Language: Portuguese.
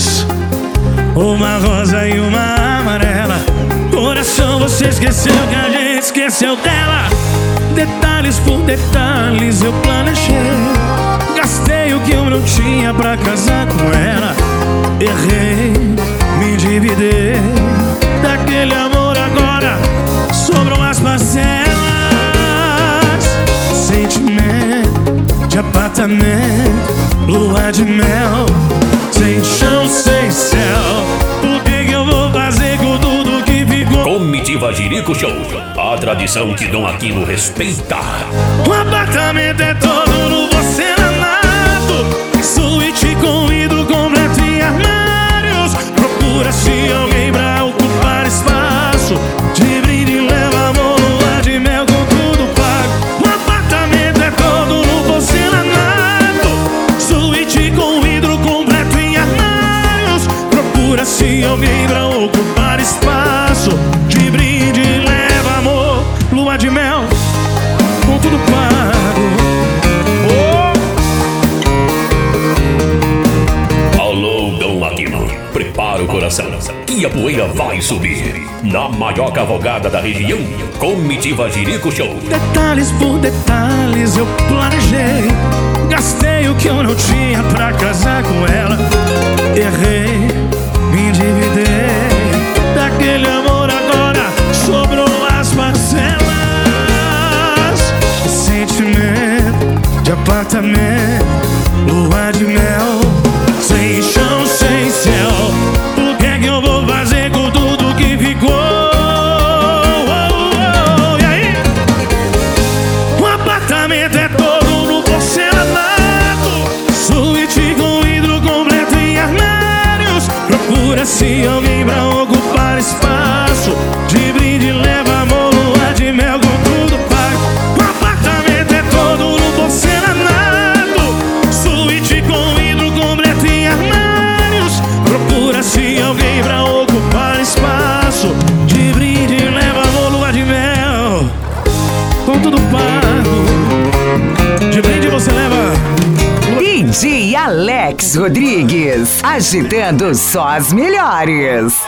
flores, uma rosa e uma amarela. Coração, você esqueceu que a gente esqueceu dela. Detalhes por detalhes eu planejei. Gastei o que eu não tinha pra casar com ela. Errei, me endividei. Daquele amor agora sobram as parcelas. Sentimento de apartamento, lua de mel, sem chão, sem céu. O que eu vou fazer com tudo que ficou? Comitiva Jerico Show, a tradição que Dom Aquino respeita. O apartamento é todo no porcelanato, suíte com vidro completo e armários. Procura-se alguém pra ocupar espaço. De brinde leva amor, lua de mel com tudo pago. O apartamento é todo no porcelanato, suíte com vidro completo e armários. Procura-se alguém pra ocupar espaço. De brinde leva amor, lua de mel com tudo pago. Alô, Dom Aquino, prepara o coração, que a poeira vai subir. Na maior cavalgada da região, Comitiva Jerico Show. Detalhes por detalhes eu planejei. Gastei o que eu não tinha pra casar com ela. Errei, me endividei. Daquele amor agora sobrou as parcelas. Sentimento de apartamento, lua de mel, sem chão, sem céu. O que é que eu vou fazer com tudo que ficou? E aí? O apartamento é todo no porcelanato, suíte com vidro completo e armários. Procura-se alguém pra ocupar espaço. De brinde leva amor, lua de mel com tudo pago. O apartamento é todo no porcelanato, suíte com vidro completo e armários. Procura-se alguém pra ocupar espaço. De brinde leva amor, lua de mel com tudo pago. De brinde você leva DJ Alex Rodrigues, agitando só as melhores.